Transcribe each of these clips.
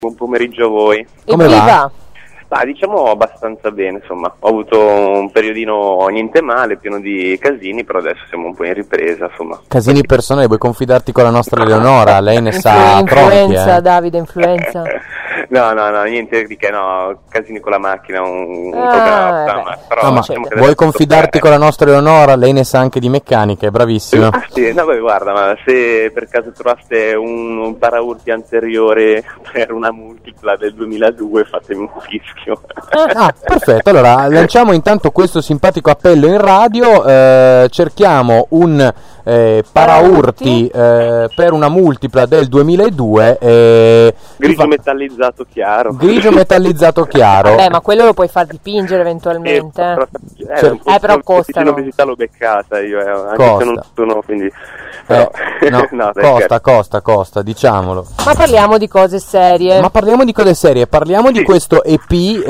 Buon pomeriggio a voi. Come va? Diciamo abbastanza bene, insomma. Ho avuto un periodino niente male, pieno di casini, però adesso siamo un po' in ripresa, insomma. Casini personali, vuoi confidarti con la nostra Eleonora? Lei ne sa influenza, pronti, Davide, influenza. No, niente di che, no, casini con la macchina, un programma. Però No, ma diciamo che vuoi adesso confidarti con la nostra Eleonora? Lei ne sa anche di meccanica, è bravissima. Ah sì, no, beh, guarda, ma se per caso trovaste un paraurti anteriore per una multipla del 2002, fatemi un fischio. Ah, perfetto, allora lanciamo intanto questo simpatico appello in radio, cerchiamo un paraurti per una multipla del 2002. Grigio metallizzato chiaro. Grigio metallizzato chiaro. Vabbè, ma quello lo puoi far dipingere eventualmente. Però costano. L'obesità l'ho beccata io, anche Costa. se non sono, quindi... Però... no, dai, costa, diciamolo. Ma parliamo di cose serie. Parliamo di questo EP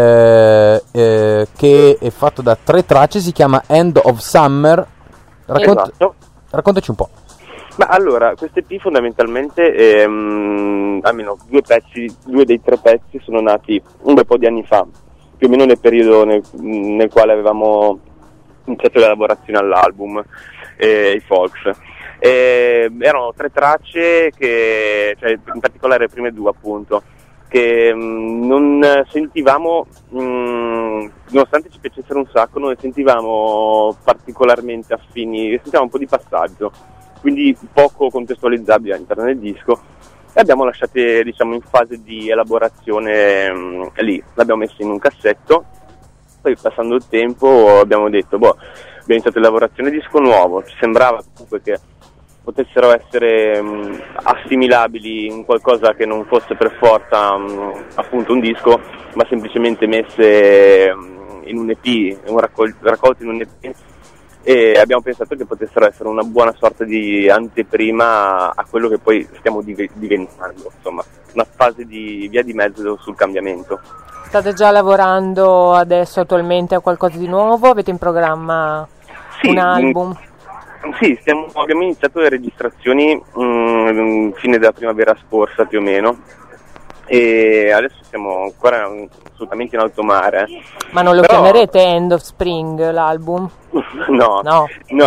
che è fatto da 3 tracce, si chiama End of Summer. Esatto. Raccontaci un po'. Ma allora, questo EP fondamentalmente, almeno due dei 3 pezzi sono nati un bel po' di anni fa, più o meno nel periodo nel quale avevamo iniziato l'elaborazione all'album, i Folks. Erano 3 tracce cioè in particolare le prime 2 appunto, che non sentivamo, nonostante ci piacessero un sacco, non le sentivamo particolarmente affini, le sentivamo un po' di passaggio, quindi poco contestualizzabili all'interno del disco, e abbiamo lasciate, diciamo, in fase di elaborazione lì, l'abbiamo messo in un cassetto. Poi passando il tempo abbiamo detto, abbiamo iniziato l'elaborazione disco nuovo, ci sembrava comunque che potessero essere assimilabili in qualcosa che non fosse per forza appunto un disco, ma semplicemente messe in un EP, raccolte in un EP, e abbiamo pensato che potessero essere una buona sorta di anteprima a quello che poi stiamo diventando, insomma, una fase di via di mezzo sul cambiamento. State già lavorando adesso attualmente a qualcosa di nuovo? Avete in programma un album? Sì, abbiamo iniziato le registrazioni fine della primavera scorsa più o meno, e adesso siamo ancora assolutamente in alto mare. Ma non lo chiamerete End of Spring l'album? No.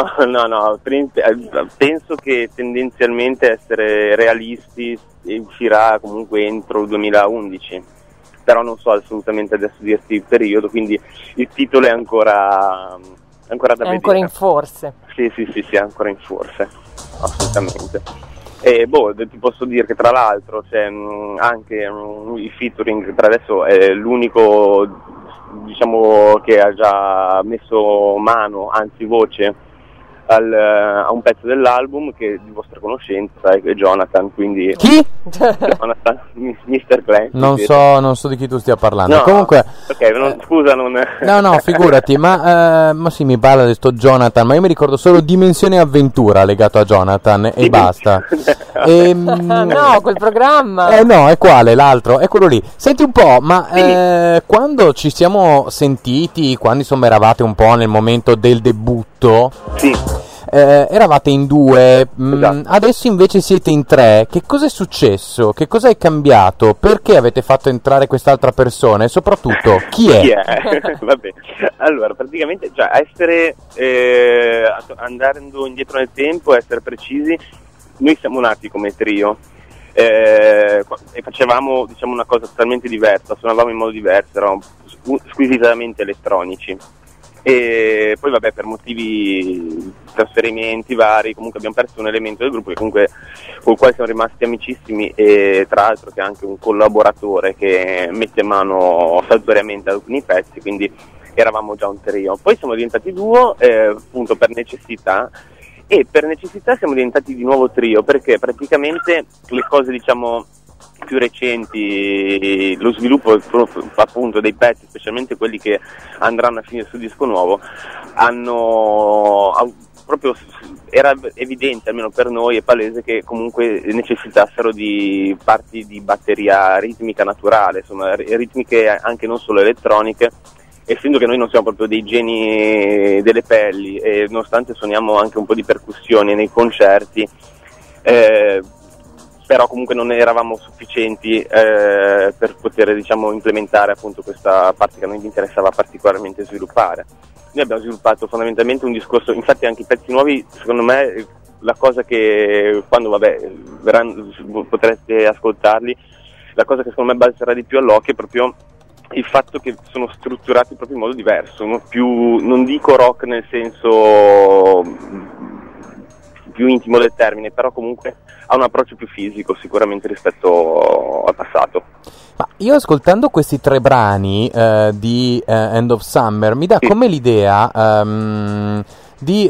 Penso che tendenzialmente, essere realisti, uscirà comunque entro il 2011. Però non so assolutamente adesso dirti il periodo, quindi il titolo è ancora da vedere. È ancora in forse. Sì, è ancora in forse, assolutamente. E ti posso dire che tra l'altro c'è anche il featuring, per adesso è l'unico, diciamo, che ha già messo mano, anzi voce, a un pezzo dell'album che è di vostra conoscenza, è Jonathan, quindi... Chi? Jonathan, Mr. Glenn. Non so di chi tu stia parlando. No, comunque... scusa, non... No, figurati, ma sì, mi parla di sto Jonathan, ma io mi ricordo solo Dimensione Avventura legato a Jonathan e basta. No, quel programma. No, è quale? L'altro? È quello lì. Senti un po', ma quando ci siamo sentiti, quando insomma eravate un po' nel momento del debutto... Sì. Eravate in 2, esatto. Adesso invece siete in 3. Che cosa è successo? Che cosa è cambiato? Perché avete fatto entrare quest'altra persona? E soprattutto, chi è? Vabbè, allora, praticamente, cioè, andando indietro nel tempo, essere precisi, noi siamo nati come trio e facevamo, diciamo, una cosa totalmente diversa, suonavamo in modo diverso, eravamo squisitamente elettronici. E poi per motivi, trasferimenti vari, comunque abbiamo perso un elemento del gruppo che comunque con il quale siamo rimasti amicissimi, e tra l'altro che è anche un collaboratore che mette mano saltuariamente ad alcuni pezzi, quindi eravamo già un trio. Poi siamo diventati duo appunto per necessità, e per necessità siamo diventati di nuovo trio perché praticamente le cose, diciamo, più recenti, lo sviluppo appunto dei pezzi, specialmente quelli che andranno a finire sul disco nuovo, era evidente, almeno per noi, è palese che comunque necessitassero di parti di batteria ritmica naturale, insomma ritmiche anche non solo elettroniche, essendo che noi non siamo proprio dei geni delle pelli, e nonostante suoniamo anche un po' di percussioni nei concerti, però comunque non eravamo sufficienti per poter, diciamo, implementare appunto questa parte che a noi mi interessava particolarmente sviluppare. Noi abbiamo sviluppato fondamentalmente un discorso, infatti anche i pezzi nuovi, secondo me, la cosa che quando potreste ascoltarli, la cosa che secondo me balzerà di più all'occhio è proprio il fatto che sono strutturati proprio in modo diverso, non dico rock nel senso più intimo del termine, però comunque ha un approccio più fisico sicuramente rispetto al passato. Ma io ascoltando questi 3 brani di End of Summer mi dà come l'idea di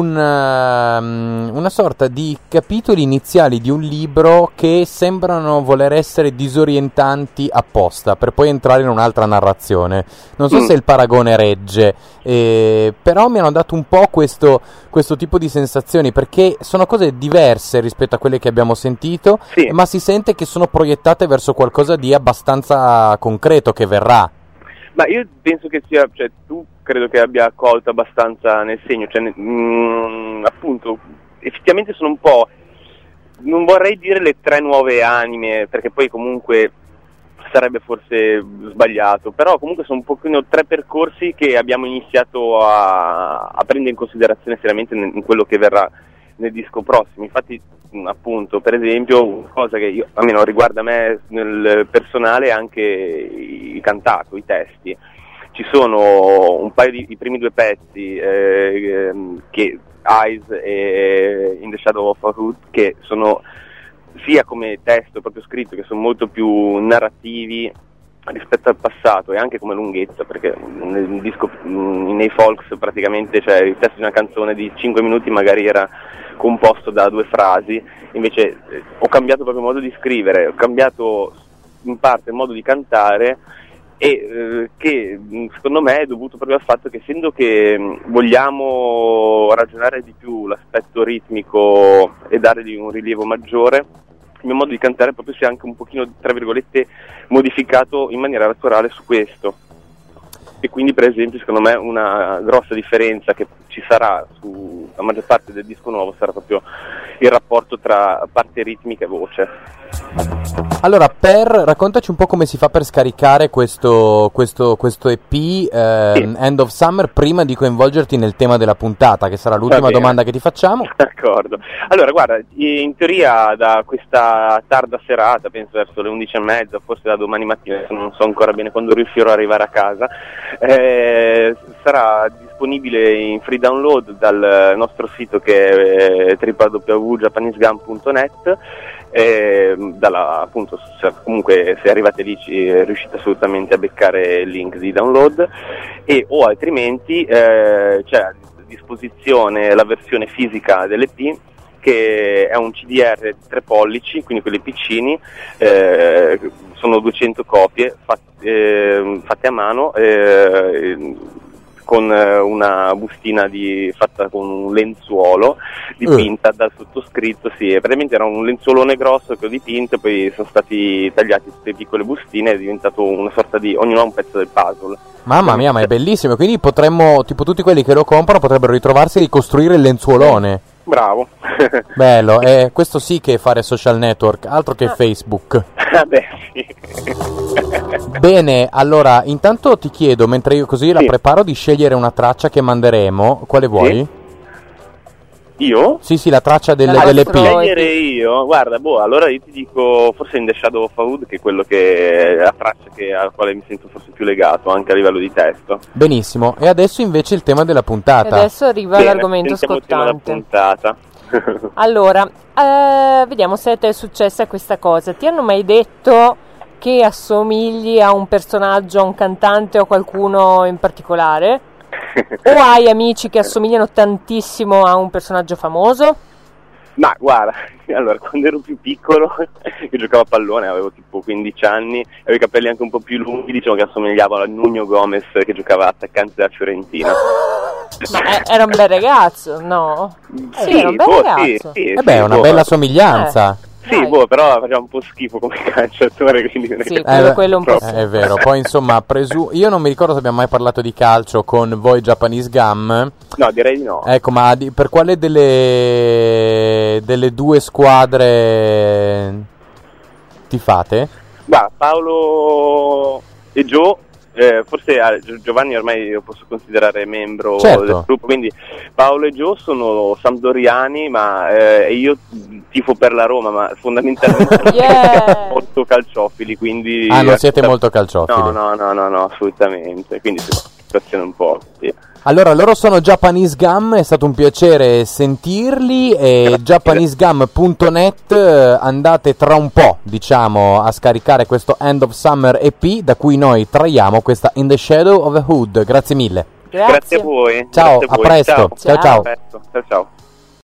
una sorta di capitoli iniziali di un libro che sembrano voler essere disorientanti apposta per poi entrare in un'altra narrazione. Non so se il paragone regge, però mi hanno dato un po' questo tipo di sensazioni, perché sono cose diverse rispetto a quelle che abbiamo sentito, ma si sente che sono proiettate verso qualcosa di abbastanza concreto che verrà. Ma io penso che sia, cioè tu credo che abbia colto abbastanza nel segno, cioè appunto effettivamente sono un po', non vorrei dire le 3 nuove anime, perché poi comunque sarebbe forse sbagliato, però comunque sono un pochino 3 percorsi che abbiamo iniziato a prendere in considerazione seriamente in quello che verrà nel disco prossimo. Infatti appunto, per esempio, una cosa che almeno riguarda me nel personale, anche i cantato, i testi. Ci sono un paio i primi 2 pezzi che Eyes e In the Shadow of a Hood, che sono sia come testo proprio scritto, che sono molto più narrativi rispetto al passato, e anche come lunghezza, perché nel disco, nei folks praticamente, cioè il testo di una canzone di 5 minuti magari era composto da 2 frasi, invece ho cambiato proprio modo di scrivere, ho cambiato in parte il modo di cantare, e che secondo me è dovuto proprio al fatto che, essendo che vogliamo ragionare di più l'aspetto ritmico e dargli un rilievo maggiore, il mio modo di cantare proprio si è anche un pochino, tra virgolette, modificato in maniera naturale su questo. E quindi, per esempio, secondo me una grossa differenza che ci sarà sulla maggior parte del disco nuovo sarà proprio il rapporto tra parte ritmica e voce. Allora, raccontaci un po' come si fa per scaricare questo EP End of Summer, prima di coinvolgerti nel tema della puntata, che sarà l'ultima domanda che ti facciamo. D'accordo. Allora, guarda, in teoria da questa tarda serata, penso verso le 11:30, forse da domani mattina, non so ancora bene quando riuscirò ad arrivare a casa, sarà disponibile in free download dal nostro sito, che è www.japanisegum.net. Appunto, comunque se arrivate lì riuscite assolutamente a beccare il link di download, o altrimenti c'è a disposizione la versione fisica dell'EP, che è un CDR 3 pollici, quindi quelli piccini, sono 200 copie fatte a mano, con una bustina fatta con un lenzuolo dipinta dal sottoscritto. Sì, praticamente era un lenzuolone grosso che ho dipinto, poi sono stati tagliati queste piccole bustine, è diventato una sorta di, ognuno ha un pezzo del puzzle. Mamma mia, ma è bellissimo, quindi potremmo, tipo tutti quelli che lo comprano potrebbero ritrovarsi a ricostruire il lenzuolone. Bravo. Bello, questo sì che è fare social network, altro che Facebook. Beh, sì. Bene, allora, intanto ti chiedo, mentre io così la preparo, di scegliere una traccia che manderemo. Quale vuoi? Sì. Io? Sì, la traccia delle P. Scegliere io? Guarda, allora io ti dico forse In the Shadow of a Hood, che è quello che è la traccia alla quale mi sento forse più legato, anche a livello di testo. Benissimo, e adesso invece il tema della puntata. E adesso arriva l'argomento scottante. Il tema della puntata. Allora, vediamo se a te è successa questa cosa. Ti hanno mai detto che assomigli a un personaggio, a un cantante o a qualcuno in particolare? O hai amici che assomigliano tantissimo a un personaggio famoso? Ma guarda, allora, quando ero più piccolo, io giocavo a pallone, avevo tipo 15 anni, avevo i capelli anche un po' più lunghi, diciamo che assomigliavo a Nuno Gomez, che giocava attaccante della Fiorentina. Ma era un bel ragazzo, no? Sì, era un bel ragazzo. Sì, una bella somiglianza. Sì, però faceva un po' schifo come calciatore, quindi non è Sì, che... quello un po'. È vero, poi insomma, io non mi ricordo se abbiamo mai parlato di calcio con voi Japanese Gum. No, direi di no. Ecco, ma per quale delle due squadre tifate? Paolo e Joe, forse Giovanni ormai lo posso considerare membro del gruppo, quindi Paolo e Joe sono sampdoriani, ma io tifo per la Roma, ma fondamentalmente molto calciofili, quindi... non siete molto calciofili? No, assolutamente, quindi situazione un po', sì. Allora, loro sono Japanese Gum, è stato un piacere sentirli, e japanesegum.net, andate tra un po', diciamo, a scaricare questo End of Summer EP, da cui noi traiamo questa In the Shadow of the Hood. Grazie mille. Grazie a voi. Ciao, grazie a a voi. presto. Ciao. Ciao. Ciao.